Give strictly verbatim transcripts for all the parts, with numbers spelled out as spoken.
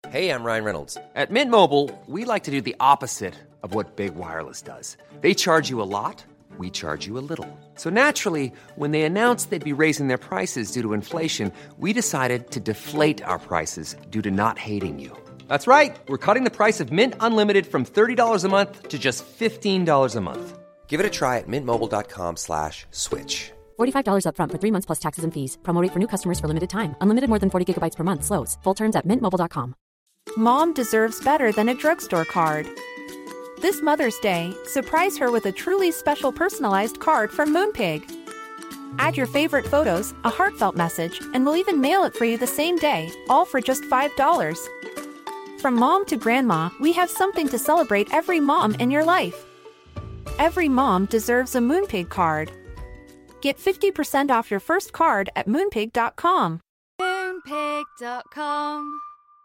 Hey, I'm Ryan Reynolds. At Mint Mobile, we like to do the opposite of what Big Wireless does. They charge you a lot, we charge you a little. So naturally, when they announced they'd be raising their prices due to inflation, we decided to deflate our prices due to not hating you. That's right. We're cutting the price of Mint Unlimited from thirty dollars a month to just fifteen dollars a month. Give it a try at mintmobile.com slash switch. forty-five dollars up front for three months plus taxes and fees. Promo rate for new customers for limited time. Unlimited more than forty gigabytes per month slows. Full terms at mint mobile dot com. Mom deserves better than a drugstore card. This Mother's Day, surprise her with a truly special personalized card from Moonpig. Add your favorite photos, a heartfelt message, and we'll even mail it for you the same day, all for just five dollars. From mom to grandma, we have something to celebrate every mom in your life. Every mom deserves a Moonpig card. Get fifty percent off your first card at moonpig dot com. moonpig dot com.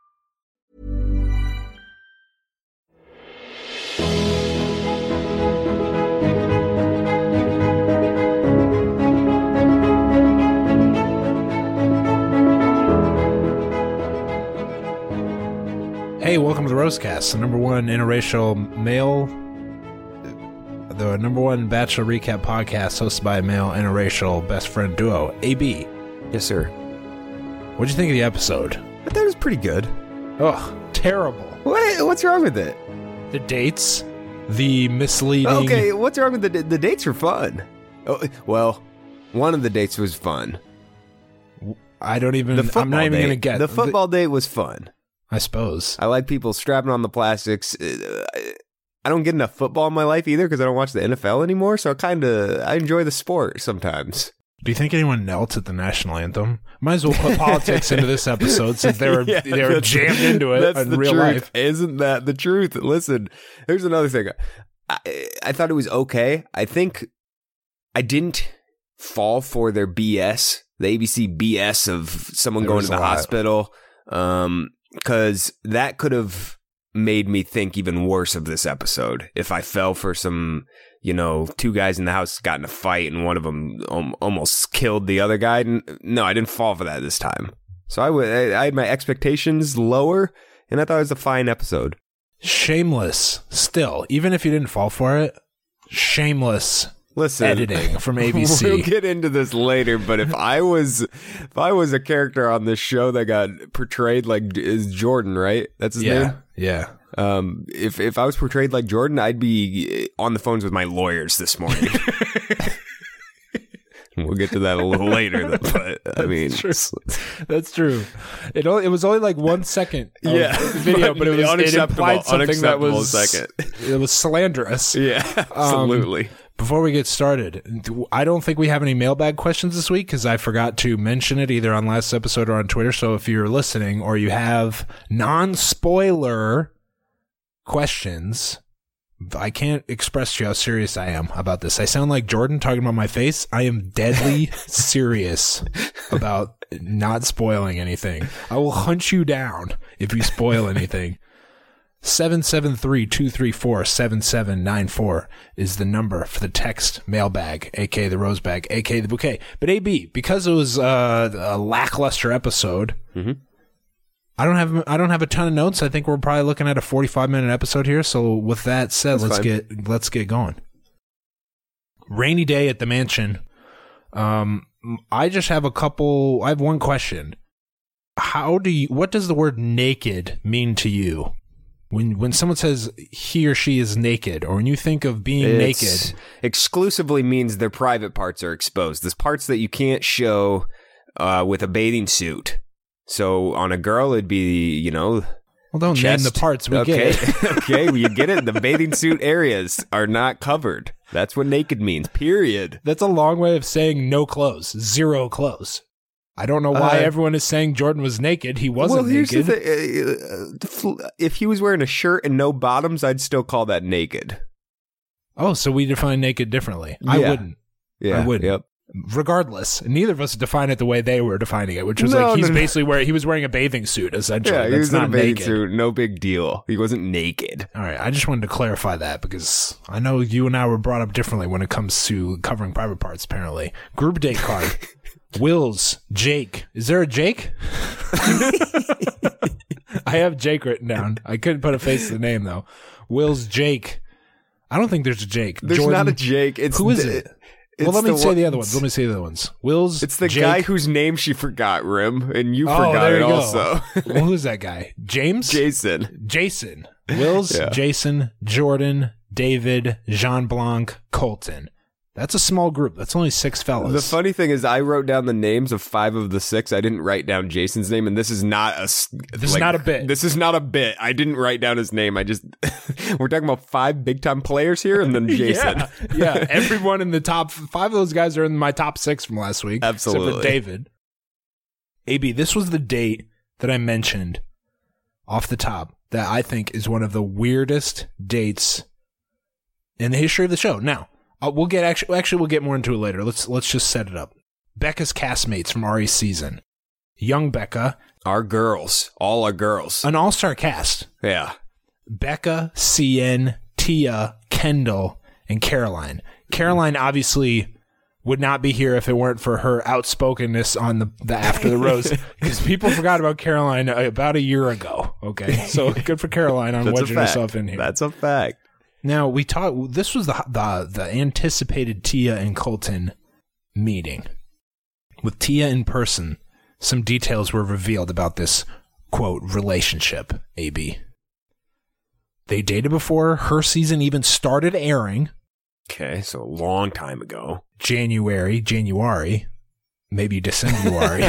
Hey, welcome to the Roastcast, the number one interracial male, the number one Bachelor recap podcast hosted by a male interracial best friend duo, A B. Yes, sir. What'd you think of the episode? I thought it was pretty good. Oh, terrible. What? What's wrong with it? The dates, the misleading... Okay, what's wrong with the the dates were fun. Oh, well, one of the dates was fun. I don't even... The I'm not even date, going to get... The football the, date was fun. I suppose. I like people strapping on the plastics. I don't get enough football in my life either because I don't watch the N F L anymore, so I kind of I enjoy the sport sometimes. Do you think anyone knelt at the national anthem? Might as well put politics into this episode since they were, yeah, they were jammed into it that's in the real truth. life. Isn't that the truth? Listen, here's another thing. I, I thought it was okay. I think I didn't fall for their B S, the A B C B S of someone there going to the hospital. Um, because that could have made me think even worse of this episode if I fell for some, you know, two guys in the house got in a fight and one of them um, almost killed the other guy. No, I didn't fall for that this time. So I, w- I had my expectations lower, and I thought it was a fine episode. Shameless, still, even if you didn't fall for it, shameless. Listen, editing from A B C. We'll get into this later, but if I was if I was a character on this show that got portrayed like is Jordan, right? That's his yeah, name? Yeah. Um if if I was portrayed like Jordan, I'd be on the phones with my lawyers this morning. We'll get to that a little later, but I mean, that's true. That's true. It only, it was only like one second of yeah, video, but it was it implied something that was second. It was slanderous. Yeah, absolutely. Um, before we get started, I don't think we have any mailbag questions this week because I forgot to mention it either on last episode or on Twitter. So if you're listening or you have non-spoiler questions, I can't express to you how serious I am about this. I sound like Jordan talking about my face. I am deadly serious about not spoiling anything. I will hunt you down if you spoil anything. seven seven three, two three four, seven seven nine four is the number for the text mailbag, aka the rose bag, aka the bouquet. But A B, because it was uh, a lackluster episode, mm-hmm. I don't have I don't have a ton of notes. I think we're probably looking at a forty-five minute episode here. So with that said, That's let's fine. get let's get going. Rainy day at the mansion. Um, I just have a couple. I have one question. How do you? What does the word naked mean to you? When when someone says he or she is naked, or when you think of being it's naked, exclusively means their private parts are exposed. There's parts that you can't show uh, with a bathing suit. So on a girl, it'd be, you know, well, don't chest. name the parts. We okay. get it. Okay, well, you get it. The bathing suit areas are not covered. That's what naked means. Period. That's a long way of saying no clothes, zero clothes. I don't know why uh, everyone is saying Jordan was naked. He wasn't well, here's naked. The thing. Uh, if he was wearing a shirt and no bottoms, I'd still call that naked. Oh, so we define naked differently. I yeah. wouldn't. Yeah. I wouldn't. Yep. Regardless, neither of us define it the way they were defining it, which was no, like he's no, basically no. wearing he was wearing a bathing suit essentially. Yeah, he That's was not in a bathing naked. suit. No big deal. He wasn't naked. All right, I just wanted to clarify that because I know you and I were brought up differently when it comes to covering private parts. Apparently, group date card. Will's Jake. Is there a Jake? I have Jake written down. I couldn't put a face to the name, though. Will's Jake. I don't think there's a Jake. There's Jordan. not a Jake. It's Who is the, it? Well, let me the say one, the other ones. Let me say the other ones. Will's It's the Jake. guy whose name she forgot, Rim, and you Oh, forgot there it you go. also. Well, who's that guy? James? Jason. Jason. Will's, Yeah. Jason, Jordan, David, Jean Blanc, Colton. That's a small group. That's only six fellas. The funny thing is, I wrote down the names of five of the six. I didn't write down Jason's name, and this is not a. s- This is not a bit. This is not a bit. I didn't write down his name. I just. We're talking about five big time players here, and then Jason. Yeah, yeah. Everyone in the top five of those guys are in my top six from last week. Absolutely. Except for David. A B, this was the date that I mentioned off the top that I think is one of the weirdest dates in the history of the show. Now, uh, we'll get actually actually we'll get more into it later. Let's let's just set it up. Becca's castmates from Ari's season. Young Becca, Our girls. All our girls. an all-star cast. Yeah. Becca, C N, Tia, Kendall, and Caroline. Caroline obviously would not be here if it weren't for her outspokenness on the, the After the Rose, because people forgot about Caroline about a year ago. Okay, so good for Caroline on That's a wedging fact. herself in here. That's a fact. Now we talked. This was the the the anticipated Tia and Colton meeting. With Tia in person, some details were revealed about this quote relationship. A B. They dated before her season even started airing. Okay, so a long time ago. January, January, maybe December.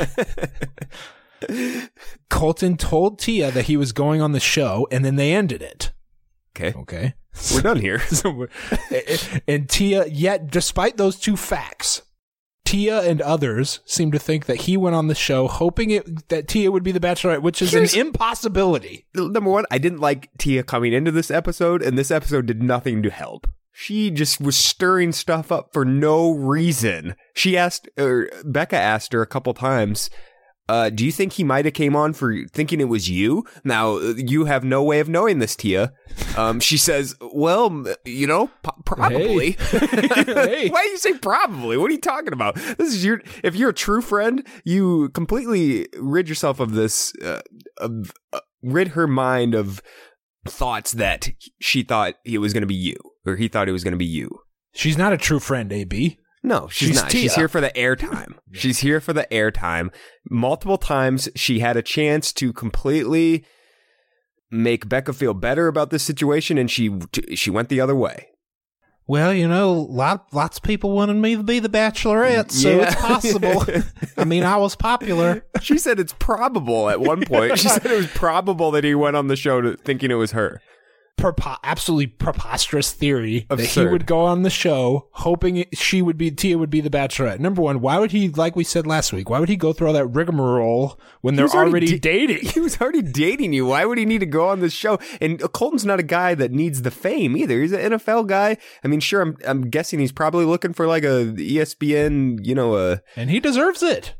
Colton told Tia that he was going on the show, and then they ended it. Okay. Okay. We're done here. So we're- and Tia, yet despite those two facts, Tia and others seem to think that he went on the show hoping it, that Tia would be the Bachelorette, which is Here's- an impossibility. Number one, I didn't like Tia coming into this episode, and this episode did nothing to help. She just was stirring stuff up for no reason. She asked, or Becca asked her a couple times, uh, do you think he might have came on for thinking it was you? Now, you have no way of knowing this, Tia. Um, she says, well, you know, po- probably. Hey. Why do you say probably? What are you talking about? This is your, if you're a true friend, you completely rid yourself of this, uh, of, uh, rid her mind of thoughts that she thought it was going to be you, or he thought it was going to be you. She's not a true friend, A B. No, she's, She's not. Tia. She's here for the airtime. She's here for the airtime. Multiple times she had a chance to completely make Becca feel better about this situation, and she she went the other way. Well, you know, lot, lots of people wanted me to be the Bachelorette, so Yeah. it's possible. I mean, I was popular. She said it's probable at one point. She said it was probable that he went on the show to, thinking it was her. Prepo- absolutely preposterous theory that he Absurd. would go on the show hoping it, she would be Tia would be the Bachelorette. Number one, why would he, like we said last week, why would he go through all that rigmarole when they're was already already da- dating? He was already dating you. Why would he need to go on this show? And Colton's not a guy that needs the fame either. He's an N F L guy. I mean, sure, I'm I'm guessing he's probably looking for like a E S P N, you know, a And he deserves it.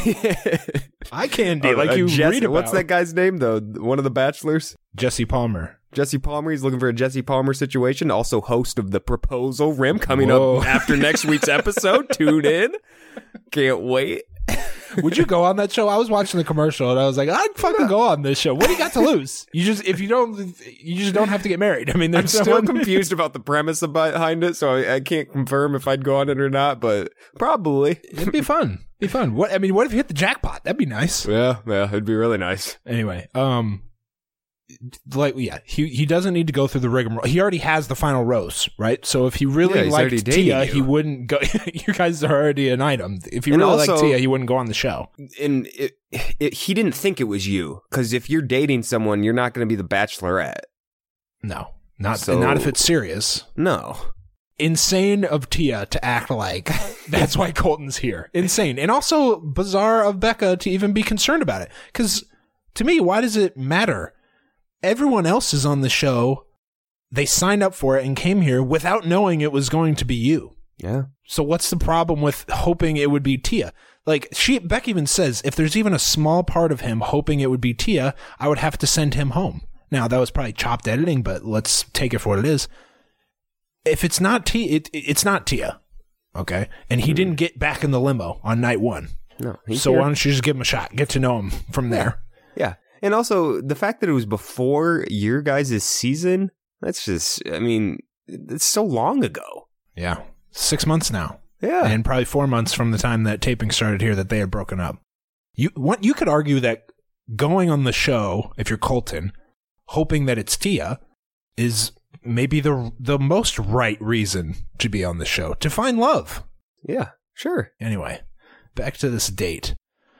I can do, Oh, like uh, you Jesse- read about. What's that guy's name though? One of the Bachelors. Jesse Palmer. Jesse Palmer. He's looking for a Jesse Palmer situation. Also host of The Proposal Rim coming Whoa. up after next week's episode. Tune in. Can't wait. Would you go on that show? I was watching the commercial and I was like, I'd fucking go on this show. What do you got to lose? You just, if you don't, you just don't have to get married. I mean, I'm there's still no one- confused about the premise behind it, so I, I can't confirm if I'd go on it or not, but probably. It'd be fun. Be fun. What I mean, what if you hit the jackpot? That'd be nice. Yeah, yeah, it'd be really nice. Anyway, um, like yeah, he he doesn't need to go through the rigmarole. He already has the final rose, right? So if he really Yeah, he's already liked dating Tia, you. he wouldn't go. You guys are already an item. If he And really liked also- Tia, he wouldn't go on the show. And it, it, he didn't think it was you, because if you're dating someone, you're not going to be the Bachelorette. No, not So- not if it's serious. No. Insane of Tia to act like that's why Colton's here. Insane. And also bizarre of Becca to even be concerned about it. Because to me, why does it matter? Everyone else is on the show. They signed up for it and came here without knowing it was going to be you. Yeah. So what's the problem with hoping it would be Tia? Like she, Beck even says, if there's even a small part of him hoping it would be Tia, I would have to send him home. Now that was probably chopped editing, but let's take it for what it is. If it's not Tia, it, it's not Tia. Okay. And he didn't get back in the limo on night one. No. he's So here. why don't you just give him a shot? Get to know him from there. Yeah. And also, the fact that it was before your guys' season, that's just, I mean, it's so long ago. Yeah. Six months now. Yeah. And probably four months from the time that taping started here that they had broken up. You what you could argue that going on the show, if you're Colton, hoping that it's Tia, is maybe the the most right reason to be on the show, to find love. Yeah, sure. Anyway, back to this date.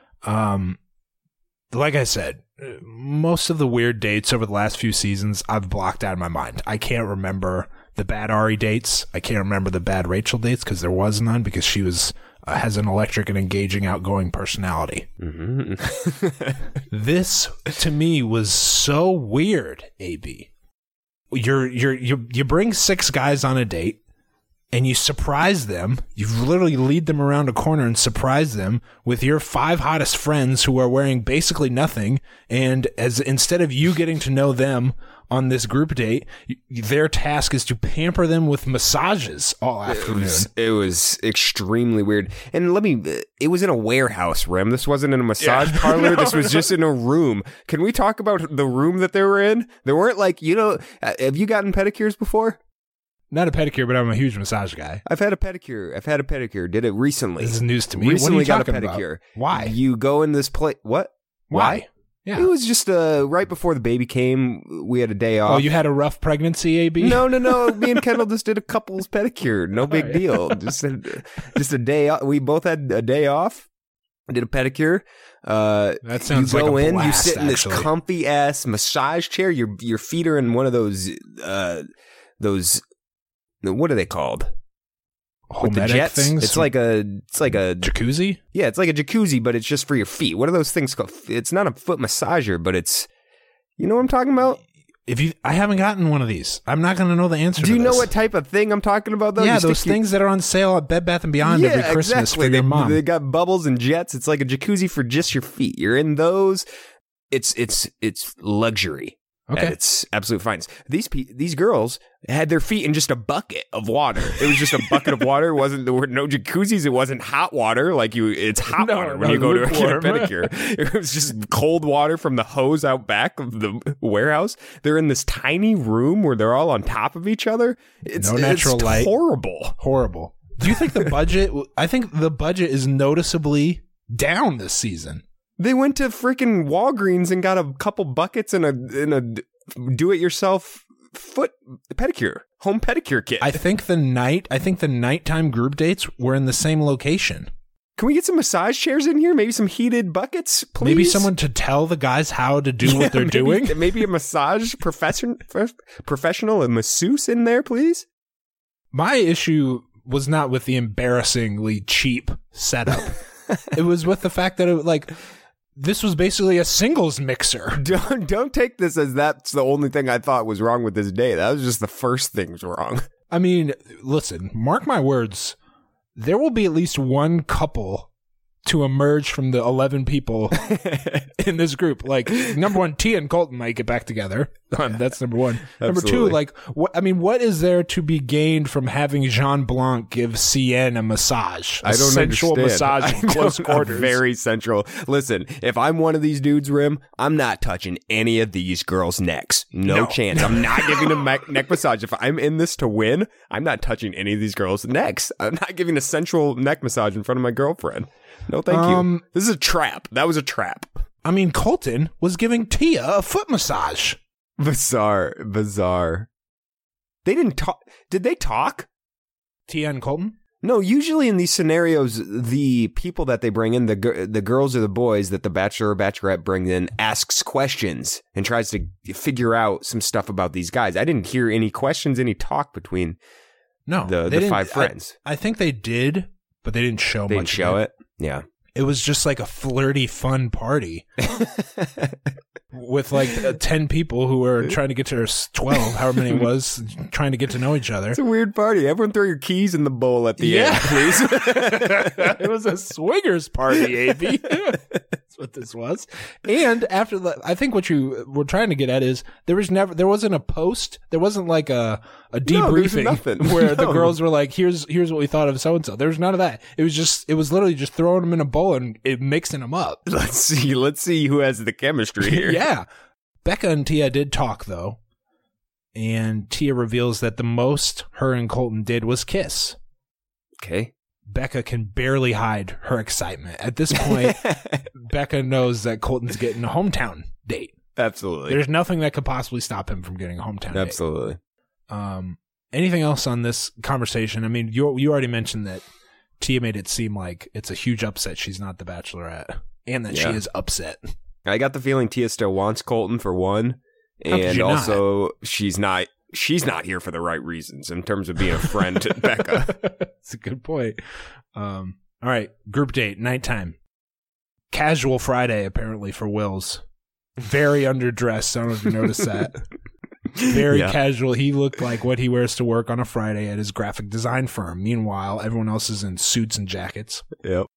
Um, like I said, most of the weird dates over the last few seasons I've blocked out of my mind. I can't remember the bad Ari dates. I can't remember the bad Rachel dates because there was none, because she was uh, has an electric and engaging, outgoing personality. Mm-hmm. This to me was so weird. A B, you're you're you you bring six guys on a date. And you surprise them. You literally lead them around a corner and surprise them with your five hottest friends who are wearing basically nothing. And as instead of you getting to know them on this group date, their task is to pamper them with massages all afternoon. It was, it was extremely weird. And let me, it was in a warehouse, Rem. This wasn't in a massage yeah. parlor. No, this was no. just in a room. Can we talk about the room that they were in? They weren't like, you know, have you gotten pedicures before? Not a pedicure, but I'm a huge massage guy. I've had a pedicure. I've had a pedicure. Did it recently. This is news to me. Recently what are you got talking a pedicure. About? Why? You go in this place. What? Why? Why? Yeah. It was just uh, right before the baby came. We had a day off. Oh, you had a rough pregnancy, A B? No, no, no. Me and Kendall just did a couple's pedicure. No big deal. Just a, just a day off. We both had a day off. Did a pedicure. Uh, that sounds you go like a in, blast, you sit in this actually. comfy ass massage chair. Your your feet are in one of those uh, those. What are they called? With the jets things? It's like a it's like a jacuzzi? Yeah, it's like a jacuzzi, but it's just for your feet. What are those things called? It's not a foot massager, but it's, you know what I'm talking about? If you I haven't gotten one of these. I'm not going to know the answer Do to you this. know what type of thing I'm talking about though? Yeah, You those stick your- things that are on sale at Bed Bath and Beyond yeah, every Christmas exactly. for your they, mom. They got bubbles and jets. It's like a jacuzzi for just your feet. You're in those. It's it's it's luxury. Okay. And it's absolute fine. These pe- these girls had their feet in just a bucket of water. It was just a bucket of water. It wasn't there were no jacuzzis. It wasn't hot water like you. It's hot No, water when no, you go to get a lukewarm. pedicure. It was just cold water from the hose out back of the warehouse. They're in this tiny room where they're all on top of each other. It's No natural it's light. Horrible. Horrible. Do you think the budget I think the budget is noticeably down this season. They went to freaking Walgreens and got a couple buckets and a in a do-it-yourself foot pedicure, home pedicure kit. I think the night I think the nighttime group dates were in the same location. Can we get some massage chairs in here? Maybe some heated buckets, please? Maybe someone to tell the guys how to do Yeah, what they're maybe, doing. Maybe a massage profession, professional, a masseuse in there, please? My issue was not with the embarrassingly cheap setup. It was with the fact that it like this was basically a singles mixer. Don't don't take this as that's the only thing I thought was wrong with this day. That was just the first thing was wrong. I mean, listen, mark my words. There will be at least one couple to emerge from the eleven people in this group. Like, number one, Tia and Colton might get back together. That's number one. Number two, Absolutely. like, what? I mean, what is there to be gained from having Jean Blanc give C N a massage? A I don't sensual understand. massage in I close don't- quarters. Very central. Listen, if I'm one of these dudes, Rim, I'm not touching any of these girls' necks. No, No. chance. I'm not giving a me- neck massage. If I'm in this to win, I'm not touching any of these girls' necks. I'm not giving a sensual neck massage in front of my girlfriend. No, thank Um, you. This is a trap. That was a trap. I mean, Colton was giving Tia a foot massage. Bizarre. Bizarre. They didn't talk. Did they talk? Tia and Colton? No, usually in these scenarios, the people that they bring in, the gir- the girls or the boys that the bachelor or bachelorette brings in, asks questions and tries to figure out some stuff about these guys. I didn't hear any questions, any talk between No. the, they the didn't- five I- friends. I, think they did, but they didn't show They much. didn't show of it. Yeah. It was just like a flirty, fun party with like uh, ten people who were trying to get to their twelve, however many it was, trying to get to know each other. It's a weird party. Everyone throw your keys in the bowl at the Yeah. end, please. It was a swingers party, A B. It's That's what this was. And after the, I think what you were trying to get at is there was never, there wasn't a post, there wasn't like a, a debriefing no, where no. the girls were like, here's, here's what we thought of so and so. There was none of that. It was just, it was literally just throwing them in a bowl and it, mixing them up. Let's see, let's see who has the chemistry here. Yeah. Becca and Tia did talk though. And Tia reveals that the most her and Colton did was kiss. Okay. Becca can barely hide her excitement. At this point, Becca knows that Colton's getting a hometown date. Absolutely. There's nothing that could possibly stop him from getting a hometown Absolutely. date. Absolutely. Um, anything else on this conversation? I mean, you you already mentioned that Tia made it seem like it's a huge upset she's not the Bachelorette, and that Yeah. she is upset. I got the feeling Tia still wants Colton for one, How could and you not? also she's not she's not here for the right reasons in terms of being a friend to Becca. That's a good point. Um, all right, group date, nighttime. Casual Friday, apparently, for Wills. Very underdressed. I don't know if you noticed that. Very Yeah. casual. He looked like what he wears to work on a Friday at his graphic design firm. Meanwhile, everyone else is in suits and jackets. Yep.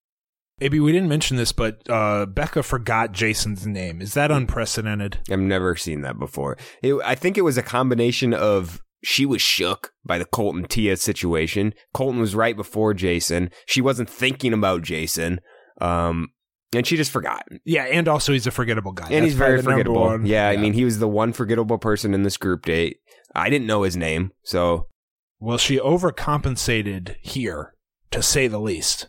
Maybe we didn't mention this, but uh, Becca forgot Jason's name. Is that unprecedented? I've never seen that before. It, I think it was a combination of she was shook by the Colton Tia situation. Colton was right before Jason. She wasn't thinking about Jason. Um, and she just forgot. Yeah, and also he's a forgettable guy. And That's he's very probably the number forgettable. one. Yeah, I mean, he was the one forgettable person in this group date. I didn't know his name, so. Well, she overcompensated here, to say the least.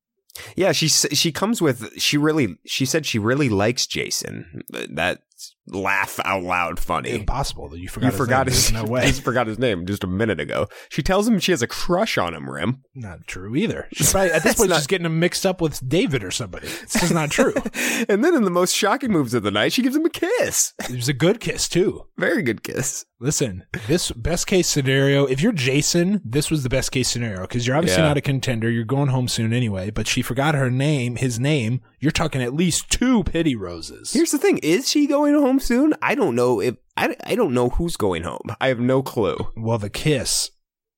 Yeah, she she comes with, she really, she said she really likes Jason. That's laugh out loud funny. Impossible that you forgot You his forgot name. his, There's no way. just forgot his name just a minute ago. She tells him she has a crush on him, Rim. Not true either. She's probably, at this That's point, not- she's getting him mixed up with David or somebody. It's just not true. And then in the most shocking moves of the night, she gives him a kiss. It was a good kiss, too. Very good kiss. Listen, this best case scenario, if you're Jason, this was the best case scenario because you're obviously Yeah. not a contender. You're going home soon anyway, but she forgot her name, his name. You're talking at least two pity roses. Here's the thing: is she going home soon? I don't know if I, I don't know who's going home. I have no clue. Well, the kiss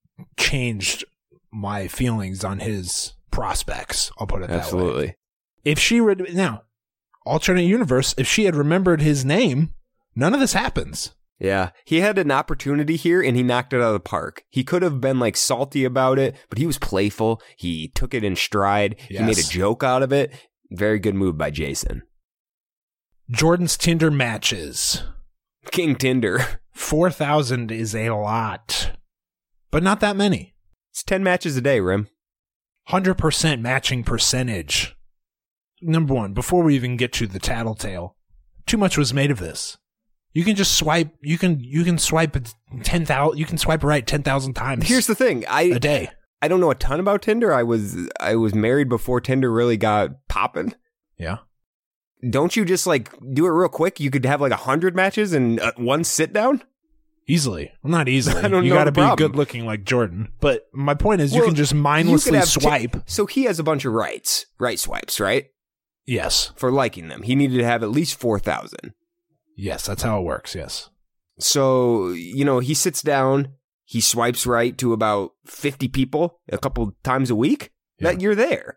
changed my feelings on his prospects. I'll put it that way. Absolutely. If she would now, alternate universe, if she had remembered his name, none of this happens. Yeah, he had an opportunity here and he knocked it out of the park. He could have been like salty about it, but he was playful. He took it in stride. He made a Yes. joke out of it. Very good move by Jason. Jordan's Tinder matches. King Tinder. four thousand is a lot, but not that many. It's ten matches a day, Rim. one hundred percent matching percentage. Number one, before we even get to the tattletale, too much was made of this. You can just swipe. You can you can swipe ten thousand. You can swipe right ten thousand times. Here's the thing: I a day. I don't know a ton about Tinder. I was I was married before Tinder really got popping. Yeah. Don't you just like do it real quick? You could have like a hundred matches in uh, one sit down. Easily. Well, not easily. I don't you know got to the be problem. good looking like Jordan. But my point is, you Well, can just You mindlessly could have ti- swipe. so he has a bunch of rights, right swipes, right? Yes. For liking them, he needed to have at least four thousand. Yes, that's how it works. Yes. So you know he sits down, he swipes right to about fifty people a couple times a week. Yeah. That you're there.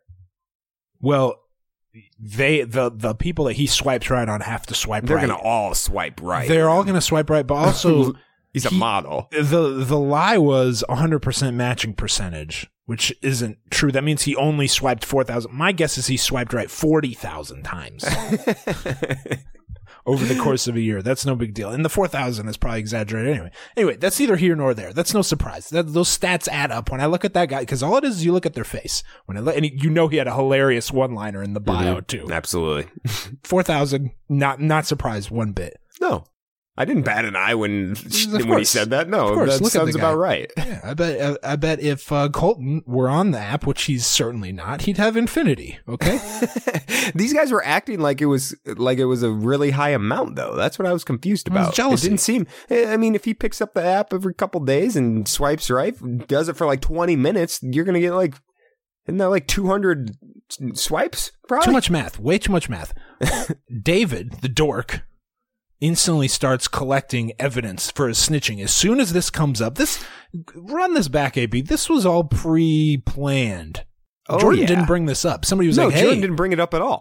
Well, they the the people that he swipes right on have to swipe They're right. gonna all swipe right. They're all going to swipe right, but also He's a he- model. the the lie was one hundred percent matching percentage, which isn't true. That means he only swiped four thousand. My guess is he swiped right forty thousand times over the course of a year. That's no big deal. And the four thousand is probably exaggerated anyway. Anyway, that's neither here nor there. That's no surprise. That, those stats add up when I look at that guy, because all it is is you look at their face. When I look, and you know he had a hilarious one-liner in the bio, Mhm. too. Absolutely. four thousand, not not surprised one bit. No. I didn't bat an eye when Of when he course. said that. No, Of course. that Look at the sounds guy. about right. Yeah, I bet. I, I bet if uh, Colton were on the app, which he's certainly not, he'd have infinity. Okay. These guys were acting like it was like it was a really high amount, though. That's what I was confused It was about. jealousy. It didn't seem. I mean, if he picks up the app every couple days and swipes right, does it for like twenty minutes, you're gonna get like, isn't that like two hundred swipes? Probably Too much math. Way too much math. David, the dork, instantly starts collecting evidence for his snitching. As soon as this comes up, this run this back, A B. This was all pre-planned. Oh, Jordan yeah. didn't bring this up. Somebody was No, like, "Hey, Jordan didn't bring it up at all.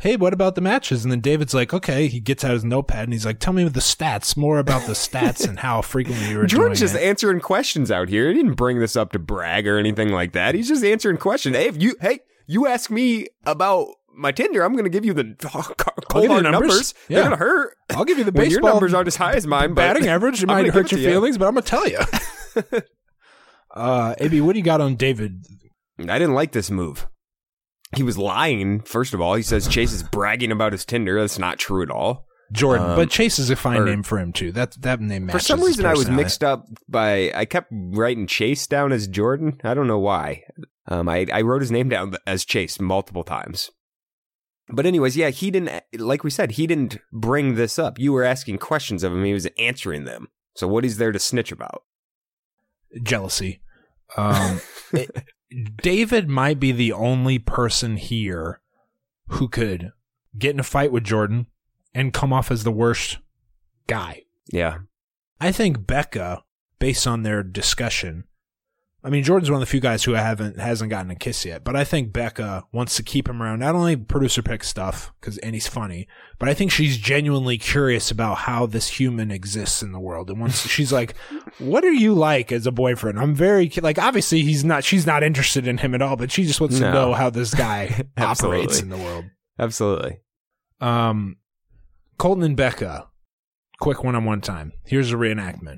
hey, what about the matches? And then David's like, okay, he gets out his notepad and he's like, tell me the stats, more about the stats and how frequently you were doing Jordan's just it. answering questions out here. He didn't bring this up to brag or anything like that. He's just answering questions. Hey, if you, hey, you ask me about my Tinder, I'm going to give you the cold hard numbers. numbers. Yeah. They're going to hurt. I'll give you the when baseball. Your numbers aren't as high as mine. But batting average. It might hurt your feelings, you. but I'm going to tell you. uh, A B, what do you got on David? I didn't like this move. He was lying, first of all. He says Chase is bragging about his Tinder. That's not true at all. Jordan. Um, but Chase is a fine or, name for him, too. That that name matches. For some reason, I was personality. mixed up by... I kept writing Chase down as Jordan. I don't know why. Um, I, I wrote his name down as Chase multiple times. But anyways, yeah, he didn't... Like we said, he didn't bring this up. You were asking questions of him. He was answering them. So what is there to snitch about? Jealousy. Um, it, David might be the only person here who could get in a fight with Jordan and come off as the worst guy. Yeah. I think Becca, based on their discussion, I mean, Jordan's one of the few guys who haven't hasn't gotten a kiss yet, but I think Becca wants to keep him around. Not only producer pick stuff, because and he's funny, but I think she's genuinely curious about how this human exists in the world. And once she's like, "What are you like as a boyfriend?" I'm very like, obviously he's not. She's not interested in him at all, but she just wants no. to know how this guy operates in the world. Absolutely. Um, Colton and Becca, quick one-on-one time. Here's a reenactment.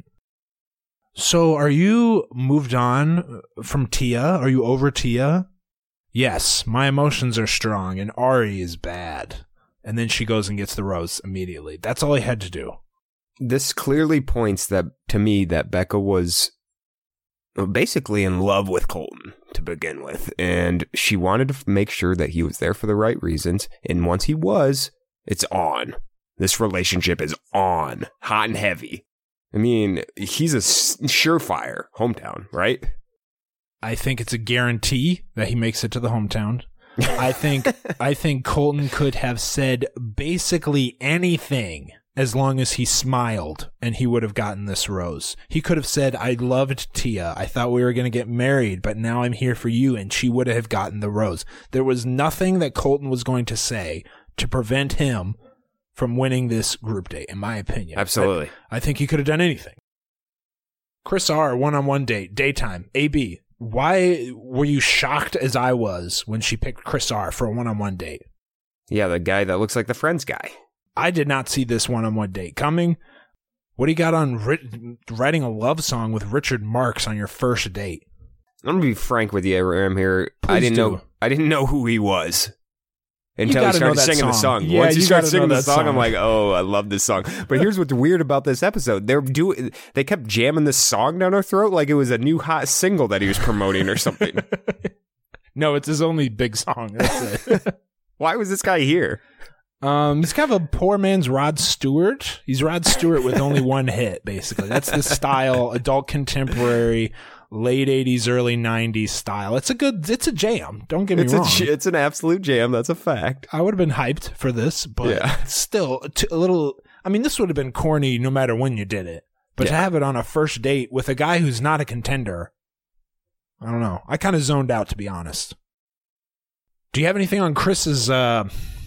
So are you moved on from Tia? Are you over Tia? Yes, my emotions are strong and Ari is bad. And then she goes and gets the rose immediately. That's all he had to do. This clearly points that to me that Becca was basically in love with Colton to begin with. And she wanted to make sure that he was there for the right reasons. And once he was, it's on. This relationship is on. Hot and heavy. I mean, he's a surefire hometown, right? I think it's a guarantee that he makes it to the hometown. I think I think Colton could have said basically anything as long as he smiled and he would have gotten this rose. He could have said, I loved Tia. I thought we were going to get married, but now I'm here for you, and she would have gotten the rose. There was nothing that Colton was going to say to prevent him from winning this group date, in my opinion. Absolutely. I, I think he could have done anything. Chris R, one-on-one date, daytime. A B, why were you shocked as I was when she picked Chris R for a one-on-one date? Yeah, the guy that looks like the Friends guy. I did not see this one-on-one date coming. What do you got on ri- writing a love song with Richard Marx on your first date? I'm gonna be frank with you, Ram. Here, Please I didn't do. know. I didn't know who he was until he gotta know started that singing the song. song. Yeah, Once he you started gotta singing know the that song, song. I'm like, oh, I love this song. But here's what's weird about this episode: they're doing, they kept jamming this song down our throat like it was a new hot single that he was promoting or something. No, it's his only big song. That's it. Why was this guy here? Um, he's kind of a poor man's Rod Stewart. He's Rod Stewart with only one hit, basically. That's the style, adult contemporary, late eighties, early nineties style. It's a good, it's a jam. Don't get me It's wrong. a, it's an absolute jam. That's a fact. I would have been hyped for this, but Yeah. still t- a little, I mean, this would have been corny no matter when you did it. But to Yeah. have it on a first date with a guy who's not a contender, I don't know. I kind of zoned out, to be honest. Do you have anything on Chris's uh,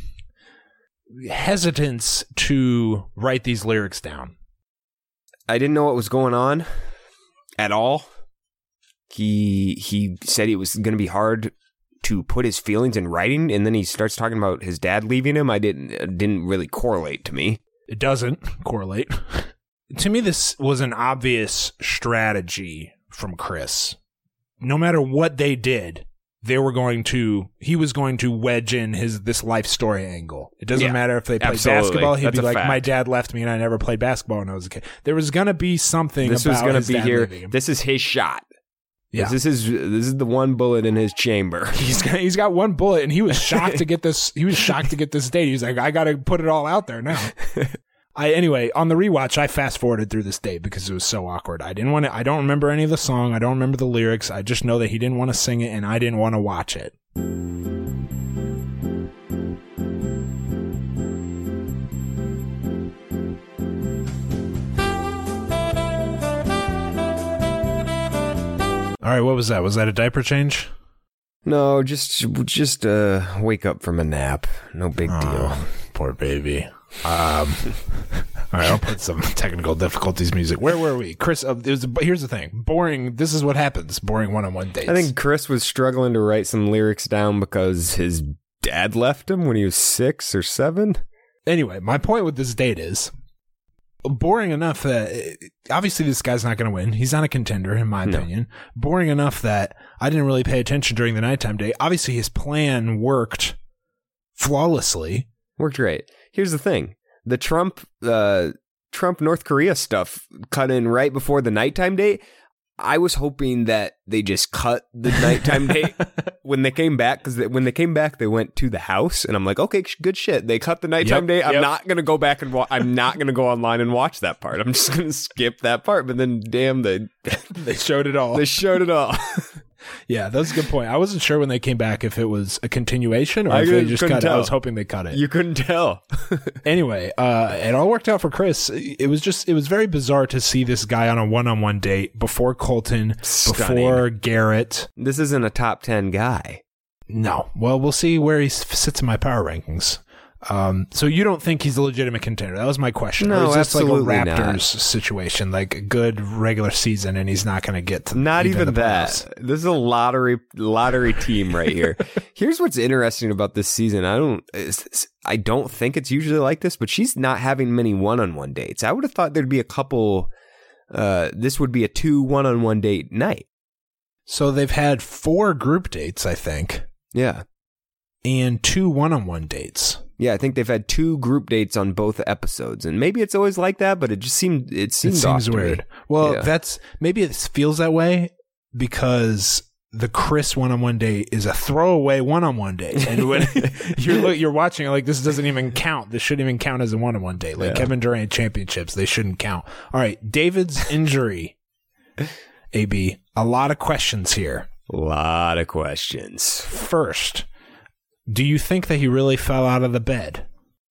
hesitance to write these lyrics down? I didn't know what was going on at all. He he said it was going to be hard to put his feelings in writing, and then he starts talking about his dad leaving him. I didn't it didn't really correlate to me. It doesn't correlate. To me, this was an obvious strategy from Chris. No matter what they did, they were going to, he was going to wedge in his this life story angle. It doesn't Yeah, matter if they played absolutely. basketball. He'd That's be a like, fact. my dad left me and I never played basketball when I was a kid. There was going to be something This about was going his to be dad here. leaving him. This is his shot. Yeah. This is his, this is the one bullet in his chamber. He's got, he's got one bullet and he was shocked to get this. He was shocked to get this date. He was like, I got to put it all out there now. I anyway, on the rewatch, I fast forwarded through this date because it was so awkward. I didn't want to, I don't remember any of the song. I don't remember the lyrics. I just know that he didn't want to sing it and I didn't want to watch it. All right, what was that? Was that a diaper change? No, just just uh, wake up from a nap. No big Oh, deal. Poor baby. Um, all right, I'll put some technical difficulties music. Where were we? Chris, uh, it was, here's the thing. Boring, this is what happens. Boring one-on-one dates. I think Chris was struggling to write some lyrics down because his dad left him when he was six or seven. Anyway, my point with this date is boring enough that obviously this guy's not going to win. He's not a contender, in my No. opinion. Boring enough that I didn't really pay attention during the nighttime date. Obviously, his plan worked flawlessly. Worked great. Here's the thing: the Trump, uh, Trump North Korea stuff cut in right before the nighttime date. I was hoping that they just cut the nighttime date when they came back, because when they came back, they went to the house, and I'm like, okay, good shit. They cut the nighttime Yep, date. I'm yep. not gonna go back and wa- I'm not gonna go online and watch that part. I'm just gonna skip that part. But then, damn, they They showed it all. they showed it all. Yeah, that's a good point. I wasn't sure when they came back if it was a continuation or I if they couldn't- just couldn't cut it. I tell. was hoping they cut it. You couldn't tell. Anyway, uh, it all worked out for Chris. It was just, it was very bizarre to see this guy on a one-on-one date before Colton, Stunning. before Garrett. This isn't a top ten guy. No. Well, we'll see where he s- sits in my power rankings. Um, so you don't think he's a legitimate contender? That was my question. No, or is this absolutely like a not. Raptors situation, like a good regular season, and he's not going to get to Not even the that. playoffs? This is a lottery lottery team right here. Here's what's interesting about this season. I don't is- I don't think it's usually like this, but she's not having many one-on-one dates. I would have thought there'd be a couple uh this would be a two one-on-one date night. So they've had four group dates, I think, Yeah. and two one-on-one dates. Yeah, I think they've had two group dates on both episodes, and maybe it's always like that, but it just seemed it It seemed seems off to me. weird. Well, Yeah. that's maybe it feels that way because the Chris one-on-one date is a throwaway one-on-one date, and when you're look, you're watching it like this doesn't even count. This shouldn't even count as a one-on-one date. Like Yeah. Kevin Durant championships, they shouldn't count. All right, David's injury. A B, a lot of questions here. A lot of questions. First, do you think that he really fell out of the bed?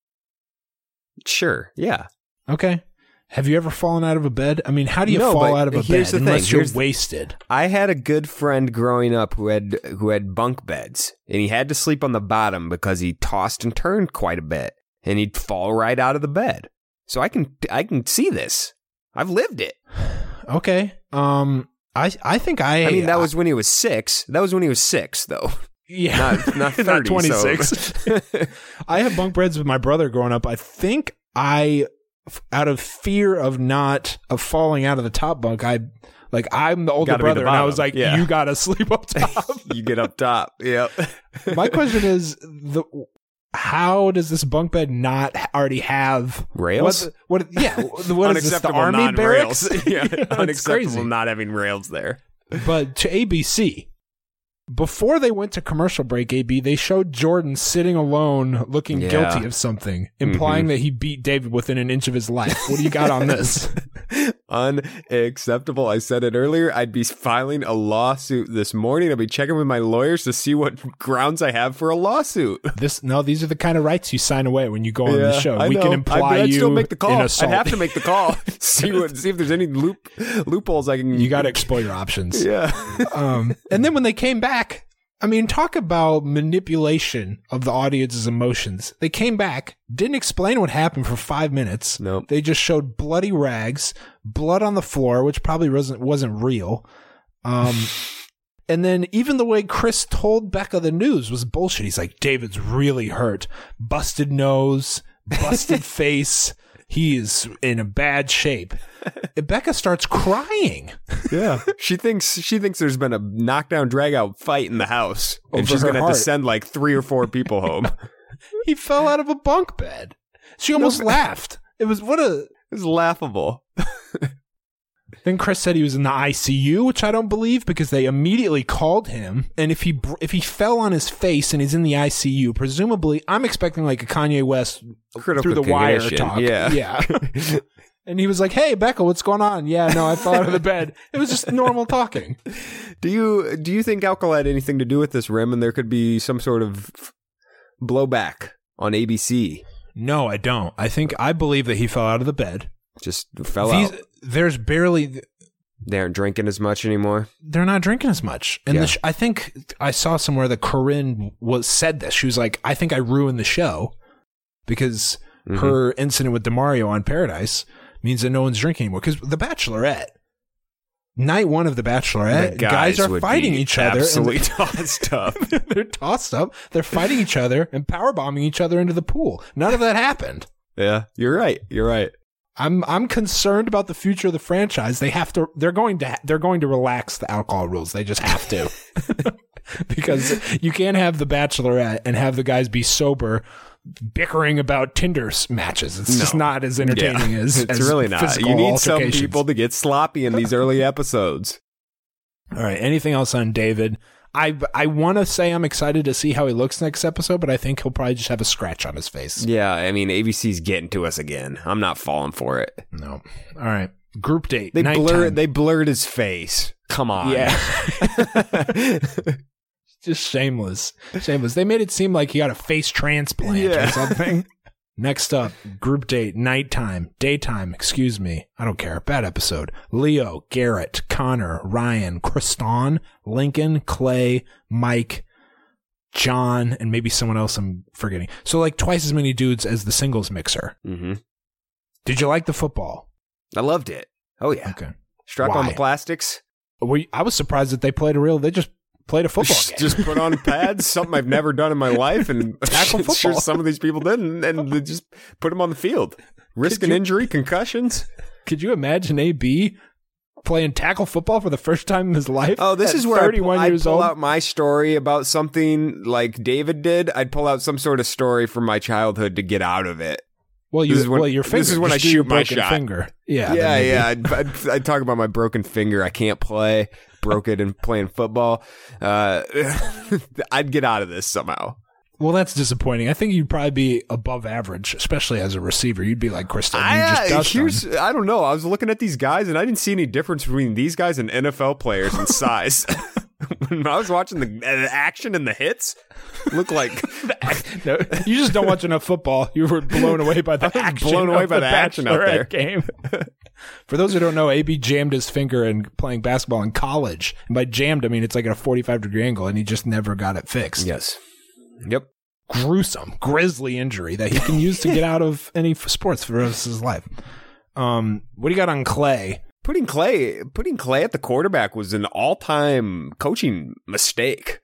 Sure. Yeah. Okay. Have you ever fallen out of a bed? I mean, how do you No, fall but out of a here's bed the thing. unless you're Here's the- wasted? I had a good friend growing up who had who had bunk beds, and he had to sleep on the bottom because he tossed and turned quite a bit, and he'd fall right out of the bed. So I can I can see this. I've lived it. Okay. Um, I I think I. I mean, that was when he was six. That was when he was six, though. yeah, Not not thirty. twenty-six. So. I have bunk beds with my brother growing up. I think I, f- out of fear of not of falling out of the top bunk, I like I'm the older Gotta be the brother, and I bottom. was like, Yeah. you gotta sleep up top. You get up top. Yep. My question is the. How does this bunk bed not already have Rails? What? what yeah. What is this? The Unacceptable army non-rails. barracks? Yeah, It's unacceptable crazy. not having rails there. But to A B C, before they went to commercial break, A B, they showed Jordan sitting alone looking Yeah. guilty of something, implying Mhm. that he beat David within an inch of his life. What do you got on this? Unacceptable. I said it earlier. I'd be filing a lawsuit this morning. I'd be checking with my lawyers to see what grounds I have for a lawsuit. This no, these are the kind of rights you sign away when you go on the Yeah, show. I We know. can imply I, but I'd you still make the call. in I'd assault. have to make the call. see what see if there's any loop loopholes I can. You got to explore your options. Yeah. Um, and then when they came back, I mean, talk about manipulation of the audience's emotions. They came back, didn't explain what happened for five minutes. Nope. They just showed bloody rags, blood on the floor, which probably wasn't wasn't real. Um, and then even the way Chris told Becca the news was bullshit. He's like, David's really hurt, busted nose, busted face. He is in a bad shape. And Becca starts crying. Yeah. She thinks she thinks there's been a knockdown drag out fight in the house, and Over she's her gonna have to heart. send like three or four people home. He fell out of a bunk bed. She almost No, laughed. It was what a. It's laughable. Then Chris said he was in the I C U, which I don't believe because they immediately called him. And if he br- if he fell on his face and he's in the I C U, presumably I'm expecting like a Kanye West Critical through the wire condition, talk. yeah. yeah. And he was like, "Hey, Becca, what's going on?" Yeah, no, I fell out of the bed. It was just normal talking. Do you do you think alcohol had anything to do with this, Rim, and there could be some sort of blowback on A B C? No, I don't. I think I believe that he fell out of the bed. Just fell These, out. there's barely They aren't drinking as much anymore. They're not drinking as much. And Yeah. the sh- I think I saw somewhere that Corinne was said this. She was like, I think I ruined the show because Mhm. her incident with DeMario on Paradise means that no one's drinking anymore. Because The Bachelorette, night one of The Bachelorette, The guys, are would fighting be each other. absolutely and tossed up. they're tossed up. They're fighting each other and powerbombing each other into the pool. None of that happened. Yeah, you're right. You're right. I'm I'm concerned about the future of the franchise. They have to. They're going to. They're going to relax the alcohol rules. They just have to, because you can't have The Bachelorette and have the guys be sober, bickering about Tinder s- matches. It's just No. not as entertaining Yeah. as. It's as really not. physical You need some altercations. people to get sloppy in these early episodes. All right. Anything else on David? I I want to say I'm excited to see how he looks next episode, but I think he'll probably just have a scratch on his face. Yeah, I mean, A B C's getting to us again. I'm not falling for it. No. All right. Group date. They nighttime. blurred. They blurred his face. Come on. Yeah. Just shameless. Shameless. They made it seem like he got a face transplant Yeah. or something. Next up, group date, nighttime, daytime, excuse me. I don't care. Bad episode. Leo, Garrett, Connor, Ryan, Kriston, Lincoln, Clay, Mike, John, and maybe someone else I'm forgetting. So like twice as many dudes as the singles mixer. Mm-hmm. Did you like the football? I loved it. Oh yeah. Okay. Strap on Why? the plastics. Were you- I was surprised that they played a real, they just played a football game. Just put on pads, something I've never done in my life, and Tackle I'm sure football. some of these people didn't, and they just put them on the field, risking you- injury, concussions. Could you imagine A B playing tackle football for the first time in his life? Oh, this at is where I thirty-one pull, I'd years pull old. out my story about something like David did. I'd pull out some sort of story from my childhood to get out of it. well, you this is when- well, your this finger. is when Just I do your shoot my broken shot. finger. Yeah, Yeah, then maybe. yeah. I'd, I'd, I'd talk about my broken finger. I can't play. Broke it in playing football. Uh, I'd get out of this somehow. Well, that's disappointing. I think you'd probably be above average, especially as a receiver. You'd be like Kristen. You I, just uh, dust here's, on. I don't know. I was looking at these guys, and I didn't see any difference between these guys and N F L players in size. When I was watching the uh, action and the hits, look like No, you just don't watch enough football. You were blown away by the was action. blown away of by the action out Bachelorette there. game. For those who don't know, A B jammed his finger in playing basketball in college. And by jammed, I mean it's like at a forty-five degree angle, and he just never got it fixed. yes, yep. Gruesome, grisly injury that he can use to get out of any f- sports for the rest of his life. Um, what do you got on Clay? Putting Clay, putting Clay at the quarterback was an all-time coaching mistake.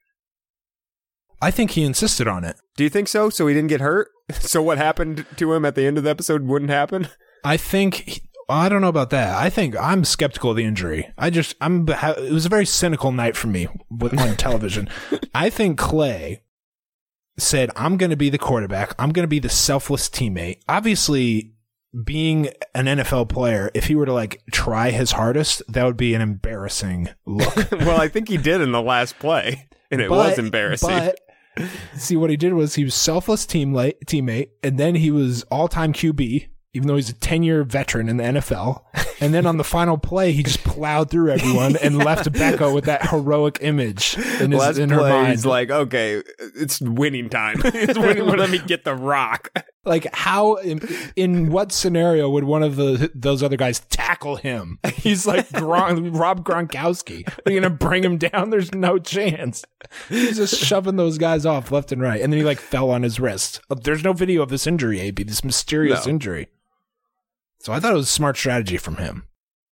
I think he insisted on it. Do you think so? So he didn't get hurt? So what happened to him at the end of the episode wouldn't happen? I think he, I don't know about that. I think I'm skeptical of the injury. I just I'm it was a very cynical night for me with, on television. I think Clay said, "I'm going to be the quarterback. I'm going to be the selfless teammate." Obviously, being an N F L player, if he were to like try his hardest, that would be an embarrassing look. Well, I think he did in the last play, and it But- was embarrassing. But see, what he did was he was selfless teammate, teammate, and then he was all-time Q B, even though he's a ten-year veteran in the N F L. And then on the final play, he just plowed through everyone and left Becca with that heroic image in, his, last in her play, mind. he's like, okay, it's winning time. It's winning. Let me get the rock. Like, how, in, in what scenario would one of the those other guys tackle him? He's like Gron- Rob Gronkowski. Are you going to bring him down? There's no chance. He's just shoving those guys off left and right. And then he like fell on his wrist. There's no video of this injury, A B, this mysterious No. injury. So I thought it was a smart strategy from him.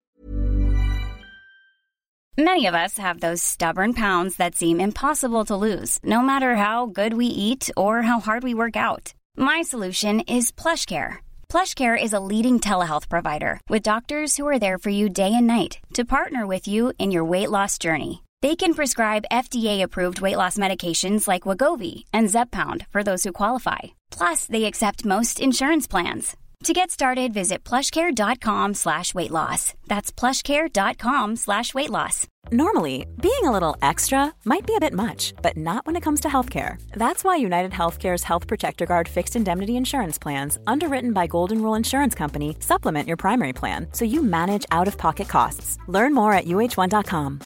Many of us have those stubborn pounds that seem impossible to lose, no matter how good we eat or how hard we work out. My solution is PlushCare. PlushCare is a leading telehealth provider with doctors who are there for you day and night to partner with you in your weight loss journey. They can prescribe F D A-approved weight loss medications like Wegovy and Zepbound for those who qualify. Plus, they accept most insurance plans. To get started, visit plushcare.com slash weight loss. That's plushcare.com slash weight loss. Normally, being a little extra might be a bit much, but not when it comes to healthcare. That's why United Healthcare's Health Protector Guard fixed indemnity insurance plans, underwritten by Golden Rule Insurance Company, supplement your primary plan so you manage out-of-pocket costs. Learn more at U H one dot com.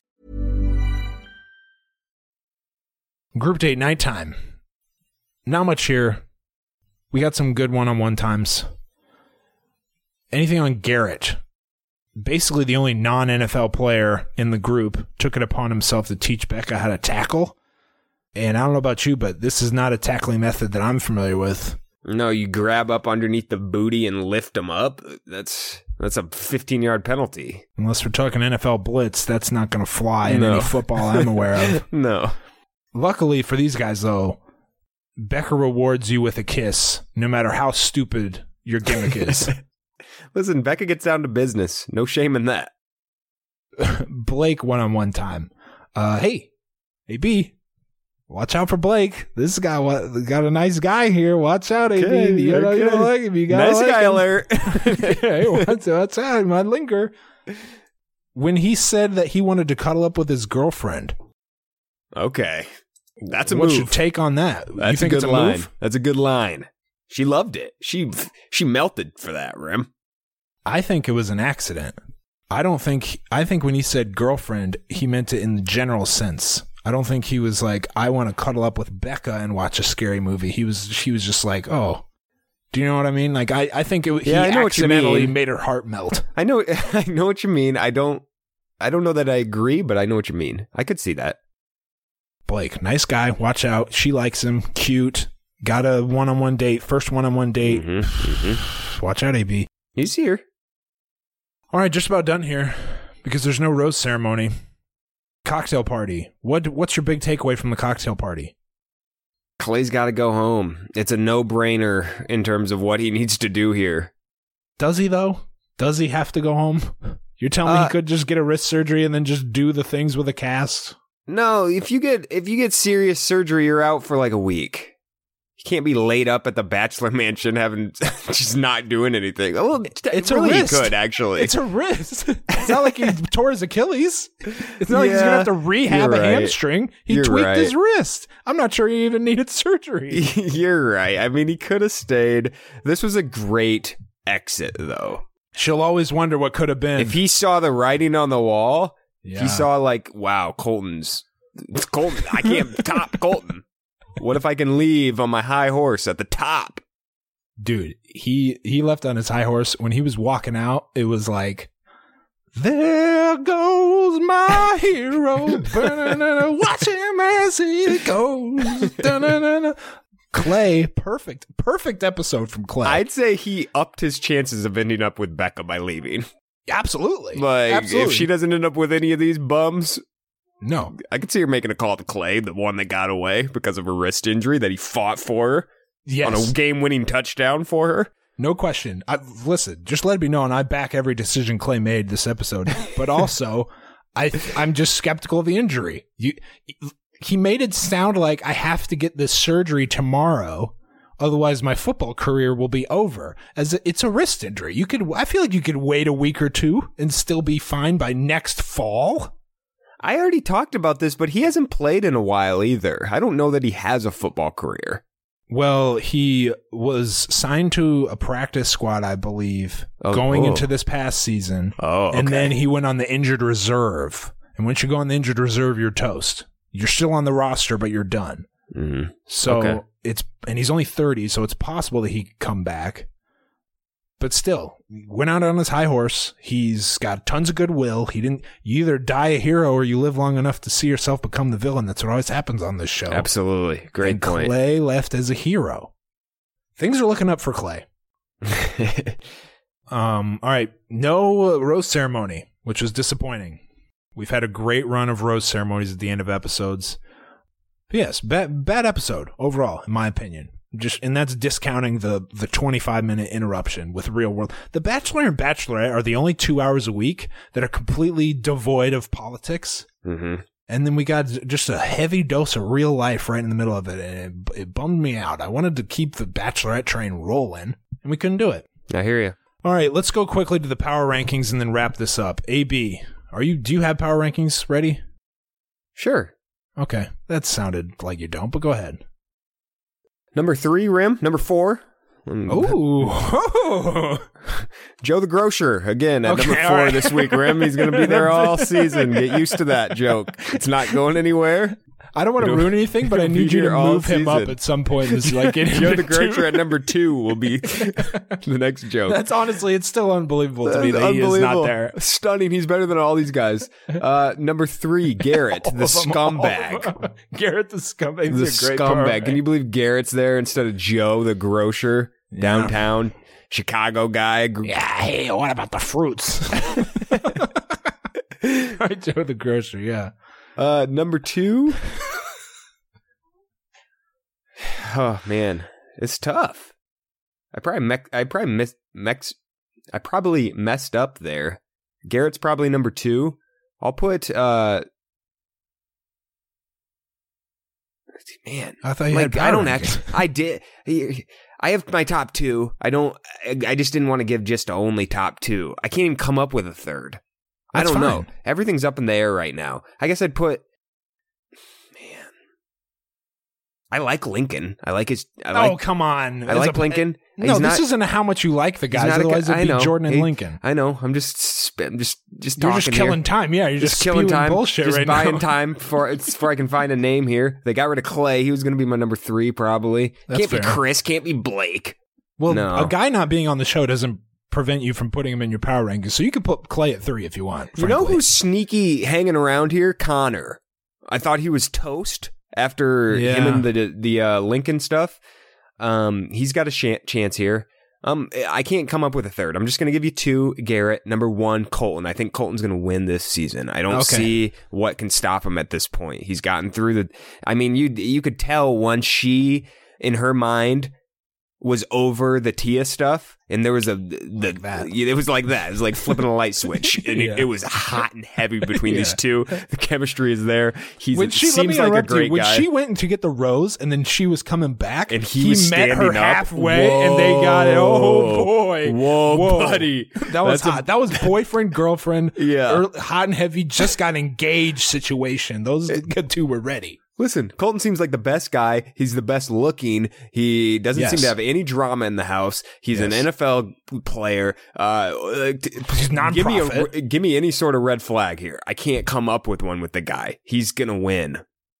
Group date nighttime. Not much here. We got some good one-on-one times. Anything on Garrett? basically the only non-N F L player in the group, took it upon himself to teach Becca how to tackle. And I don't know about you, but this is not a tackling method that I'm familiar with. No, you grab up underneath the booty and lift them up. That's that's a fifteen-yard penalty. Unless we're talking N F L blitz, that's not going to fly in No. any football I'm aware of. No. Luckily for these guys, though, Becca rewards you with a kiss, no matter how stupid your gimmick is. Listen, Becca gets down to business. No shame in that. Blake one-on-one time. Uh, hey, hey, B, watch out for Blake. This guy what, got a nice guy here. Watch out, A B. Okay, You, know, you okay. don't like him. You gotta Nice like guy him. alert. Hey, watch, watch out. He might linger. When he said that he wanted to cuddle up with his girlfriend, Okay. That's a what's move. your take on that? That's you think a it's good a line. move? That's a good line. She loved it. She she melted for that, Rim. I think it was an accident. I don't think, I think when he said girlfriend, he meant it in the general sense. I don't think he was like, I want to cuddle up with Becca and watch a scary movie. He was, she was just like, oh, do you know what I mean? Like, I, I think it, Yeah, he I know what you accidentally mean. made her heart melt. I know I know what you mean. I don't I don't know that I agree, but I know what you mean. I could see that. Blake, nice guy. Watch out. She likes him. Cute. Got a one-on-one date. First one-on-one date. Mm-hmm, mm-hmm. Watch out, A B. He's here. All right, just about done here because there's no rose ceremony. Cocktail party. What What's your big takeaway from the cocktail party? Clay's got to go home. It's a no-brainer in terms of what he needs to do here. Does he, though? Does he have to go home? You're telling me Uh, he could just get a wrist surgery and then just do the things with a cast? No, if you get if you get serious surgery, you're out for like a week. You can't be laid up at the bachelor mansion having just not doing anything. Well, It's a really wrist. he could actually. It's a wrist. It's not like he tore his Achilles. It's not like he's Yeah, going to have to rehab you're a right. hamstring. He You're tweaked right. his wrist. I'm not sure he even needed surgery. You're right. I mean, he could have stayed. This was a great exit, though. She'll always wonder what could have been. If he saw the writing on the wall, if Yeah. he saw like, wow, Colton's Colton. I can't top Colton. What if I can leave on my high horse at the top? Dude, he he left on his high horse. When he was walking out, it was like, there goes my hero. Ba-na-na-na. Watch him as he goes. Da-na-na-na. Clay, perfect, perfect episode from Clay. I'd say he upped his chances of ending up with Becca by leaving. Absolutely. Like, Absolutely. if she doesn't end up with any of these bums, No. I could see her making a call to Clay, the one that got away because of a wrist injury that he fought for her Yes. on a game-winning touchdown for her. No question. I, listen, just let it be known, I back every decision Clay made this episode. But also, I, I'm just skeptical of the injury. You, he made it sound like I have to get this surgery tomorrow, otherwise my football career will be over. As a, it's a wrist injury. You could, I feel like you could wait a week or two and still be fine by next fall. I already talked about this, but he hasn't played in a while either. I don't know that he has a football career. Well, he was signed to a practice squad, I believe, Oh, going oh. into this past season. Oh, okay. And then he went on the injured reserve. And once you go on the injured reserve, you're toast. You're still on the roster, but you're done. Mm-hmm. So Okay. it's, and he's only thirty, so it's possible that he could come back. But still, went out on his high horse. He's got tons of goodwill. He didn't, you either die a hero or you live long enough to see yourself become the villain. That's what always happens on this show. Absolutely. Great and point. Clay left as a hero. Things are looking up for Clay. Um, all right. No uh, rose ceremony, which was disappointing. We've had a great run of rose ceremonies at the end of episodes. But yes, bad, bad episode overall, in my opinion. Just, and that's discounting the, the twenty-five minute interruption with Real World. The Bachelor and Bachelorette are the only two hours a week that are completely devoid of politics. Mm-hmm. And then we got just a heavy dose of real life right in the middle of it, and it, it bummed me out. I wanted to keep the Bachelorette train rolling, and we couldn't do it. I hear you. All right, let's go quickly to the power rankings and then wrap this up. A B, are you? Do you have power rankings ready? Sure. Okay, that sounded like you don't, but go ahead. Number three, Rim. Number four. Ooh, Joe the Grocer, again, at Okay, number all four right. this week, Rim. He's going to be there all season. Get used to that joke. It's not going anywhere. I don't want to ruin anything, but I need you to move him up at some point. This like Joe the Grocer at number two will be the next joke. That's honestly, it's still unbelievable to me that he is not there. Stunning. He's better than all these guys. Uh, number three, Garrett, the scumbag. Garrett, the scumbag. The a great scumbag. part. Can you believe Garrett's there instead of Joe the Grocer Yeah. downtown? Chicago guy. Yeah, hey, what about the fruits? Right, Joe the Grocer, yeah. Uh, number two. Oh man, it's tough. I probably me- I probably missed mex- I probably messed up there. Garrett's probably number two. I'll put uh. Man, I thought you like had I don't power actually. I did. I have my top two. I don't. I just didn't want to give just only top two. I can't even come up with a third. That's I don't fine. know. Everything's up in the air right now. I guess I'd put. Man, I like Lincoln. I like his. I like, oh, come on. I As like a- Lincoln. No, He's this not- isn't how much you like the he's guys. not a Otherwise, guy- it'd I be know. Jordan and He- Lincoln. I know. I'm just. sp- I'm just. Just You're talking just killing here. time. Yeah, you're just, Just killing spewing time. bullshit just right buying now. time for it's before I can find a name here. They got rid of Clay. He was going to be my number three, probably. That's can't be fair. Chris. Can't be Blake. Well, No. a guy not being on the show doesn't prevent you from putting him in your power rankings. So you could put Clay at three if you want. You know frankly. who's sneaky hanging around here? Connor. I thought he was toast after Yeah. him and the the uh, Lincoln stuff. Um, he's got a sh- chance here. Um, I can't come up with a third. I'm just going to give you two. Garrett, number one, Colton. I think Colton's going to win this season. I don't Okay. see what can stop him at this point. He's gotten through the. I mean, you you could tell once she, in her mind, was over the Tia stuff, and there was a the Like that. it was like that. It was like flipping a light switch, and Yeah. it, it was hot and heavy between Yeah. these two. The chemistry is there. He's When she let seems me like a interrupt great you. When guy. she went to get the rose, and then she was coming back, And he was met her standing up. halfway, and they got it. Oh Whoa. boy, Whoa, buddy. that was That's a- hot. that was boyfriend girlfriend. Yeah. early- hot and heavy. Just got engaged situation. Those two were ready. Listen, Colton seems like the best guy. He's the best looking. He doesn't Yes. seem to have any drama in the house. He's an Yes. N F L player. Uh, t- He's give me a, nonprofit. give me any sort of red flag here. I can't come up with one with the guy. He's gonna win.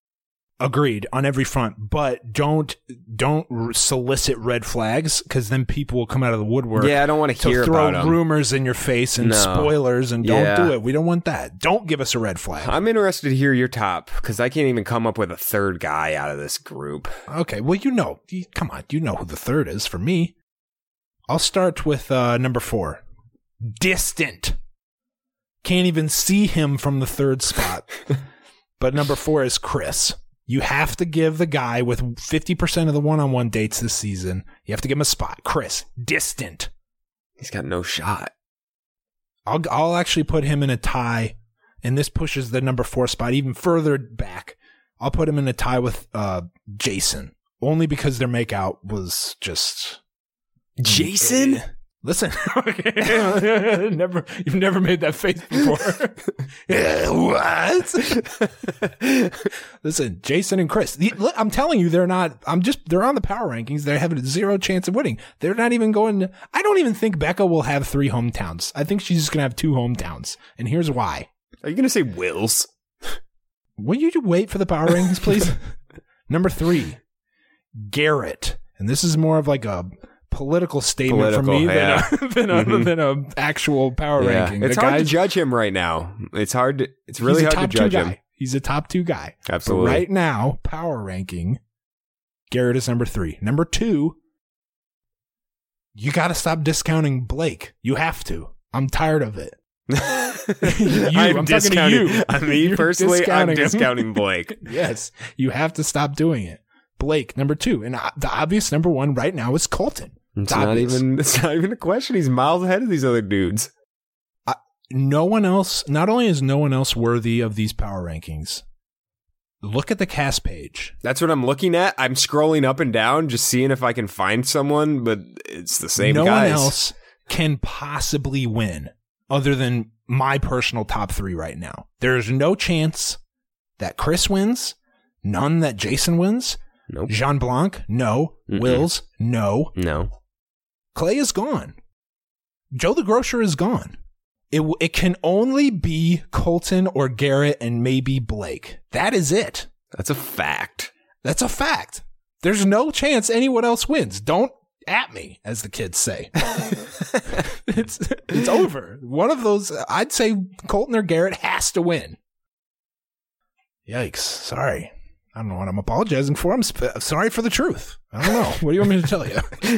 Agreed on every front, but don't don't r- solicit red flags because then people will come out of the woodwork. Yeah, I don't want to to hear throw about him. rumors in your face and No. spoilers, and don't Yeah. do it. We don't want that. Don't give us a red flag. I'm interested to hear your top because I can't even come up with a third guy out of this group. Okay, well, you know, you, come on, you know who the third is for me. I'll start with uh, number four. Distant. Can't even see him from the third spot. But number four is Chris. You have to give the guy with fifty percent of the one-on-one dates this season, you have to give him a spot. Chris, distant. He's got no shot. I'll I'll actually put him in a tie, and this pushes the number four spot even further back. I'll put him in a tie with uh, Jason, only because their makeout was just Jason? Listen, okay. never you've never made that face before. Yeah, what? Listen, Jason and Chris. The- look, I'm telling you, they're not. I'm just. They're on the power rankings. They have a zero chance of winning. They're not even going. To, I don't even think Becca will have three hometowns. I think she's just gonna have two hometowns, and here's why. Are you going to say Wills? Will you wait for the power rankings, please? Number three, Garrett, and this is more of like a political statement Political, from me yeah. than a, than, a, Mhm. than a actual power Yeah. ranking. It's The hard to guy's- judge him right now. It's hard to, it's really he's a hard to top two judge guy. him. He's a top two guy. Absolutely. But right now, power ranking, Garrett is number three. Number two, you got to stop discounting Blake. You have to. I'm tired of it. You, I'm, I'm talking to discounting. you. I mean, You're personally, I'm discounting him. discounting Blake. Yes, you have to stop doing it. Blake, number two. And uh, the obvious number one right now is Colton. It's not obvious. even. It's not even a question. He's miles ahead of these other dudes. No one else, not only is no one else worthy of these power rankings, look at the cast page. That's what I'm looking at. I'm scrolling up and down, just seeing if I can find someone, but it's the same no guys. one else can possibly win other than my personal top three right now. There's no chance that Chris wins, none that Jason wins, Nope. Jean Blanc, no, Mm-mm. Wills, no. No. Clay is gone. Joe the Grocer is gone. It w- it can only be Colton or Garrett and maybe Blake. That is it. That's a fact. That's a fact. There's no chance anyone else wins. Don't at me, as the kids say. it's it's over. One of those, I'd say Colton or Garrett has to win. Yikes. Sorry. I don't know what I'm apologizing for. I'm sp- sorry for the truth. I don't know. What do you want me to tell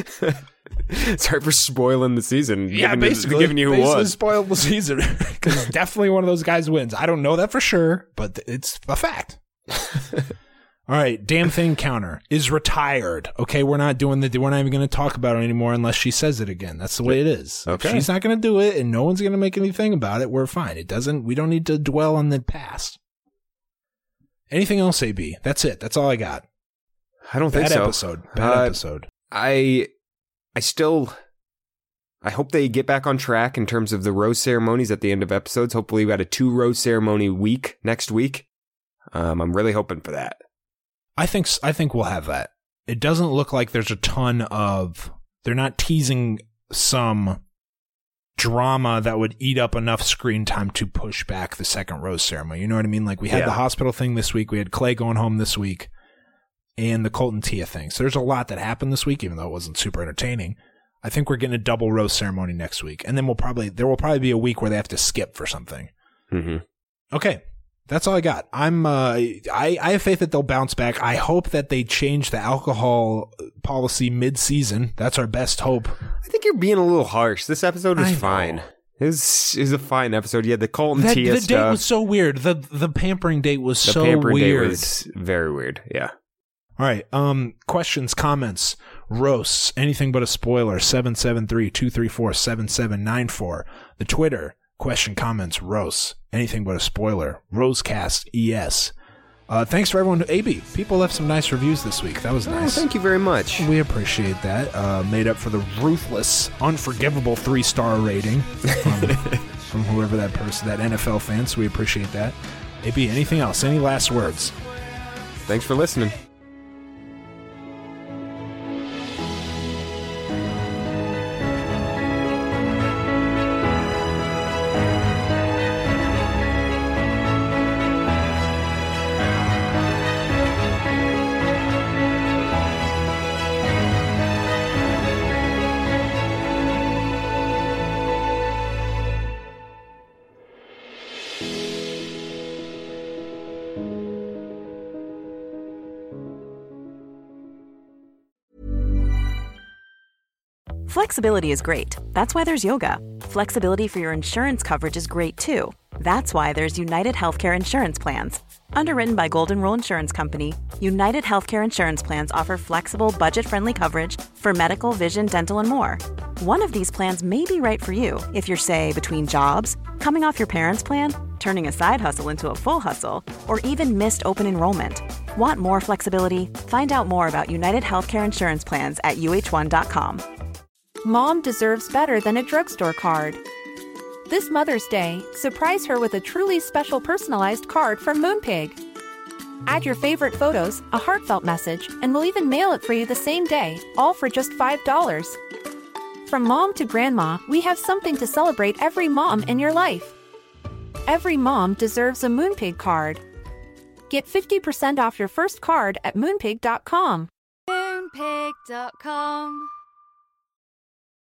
you? Sorry for spoiling the season. Yeah, giving basically. You, giving you who basically won. spoiled the season. Because definitely one of those guys wins. I don't know that for sure, but it's a fact. All right. Damn thing counter is retired. Okay. We're not doing the, we're not even going to talk about it anymore unless she says it again. That's the way it is. Okay. If she's not going to do it and no one's going to make anything about it, we're fine. It doesn't, we don't need to dwell on the past. Anything else, A B? That's it. That's all I got. I don't think Bad so. episode. Bad uh, episode. I, I still, I hope they get back on track in terms of the rose ceremonies at the end of episodes. Hopefully we got a two rose ceremony week next week. Um, I'm really hoping for that. I think I think we'll have that. It doesn't look like there's a ton of, they're not teasing some drama that would eat up enough screen time to push back the second rose ceremony. You know what I mean? Like we had Yeah. the hospital thing this week. We had Clay going home this week and the Colton Tia thing. So there's a lot that happened this week, even though it wasn't super entertaining. I think we're getting a double rose ceremony next week. And then we'll probably, there will probably be a week where they have to skip for something. Mm-hmm. Okay. That's all I got. I'm, uh, I, I have faith that they'll bounce back. I hope that they change the alcohol policy mid-season. That's our best hope. I think you're being a little harsh. This episode was I know. fine. It was, it was a fine episode. You had the Colton That, Tia the stuff. date was so weird. The the pampering date was the so pampering weird. date was very weird. Yeah. All right. Um, questions, comments, roasts, anything but a spoiler. seven seven three, two three four, seven seven nine four. The Twitter, question, comments, roasts, anything but a spoiler. Rosecast E S. Uh, thanks for everyone. A B, people left some nice reviews this week. That was Oh, nice. thank you very much. We appreciate that. Uh, made up for the ruthless, unforgivable three-star rating from, from whoever that person, that N F L fan. So we appreciate that. A B, anything else? Any last words? Thanks for listening. Flexibility is great. That's why there's yoga. Flexibility for your insurance coverage is great too. That's why there's United Healthcare Insurance Plans. Underwritten by Golden Rule Insurance Company, United Healthcare Insurance Plans offer flexible, budget-friendly coverage for medical, vision, dental, and more. One of these plans may be right for you if you're, say, between jobs, coming off your parents' plan, turning a side hustle into a full hustle, or even missed open enrollment. Want more flexibility? Find out more about United Healthcare Insurance Plans at U H one dot com. Mom deserves better than a drugstore card. This Mother's Day, surprise her with a truly special personalized card from Moonpig. Add your favorite photos, a heartfelt message, and we'll even mail it for you the same day, all for just five dollars. From mom to grandma, we have something to celebrate every mom in your life. Every mom deserves a Moonpig card. Get fifty percent off your first card at moonpig dot com. Moonpig dot com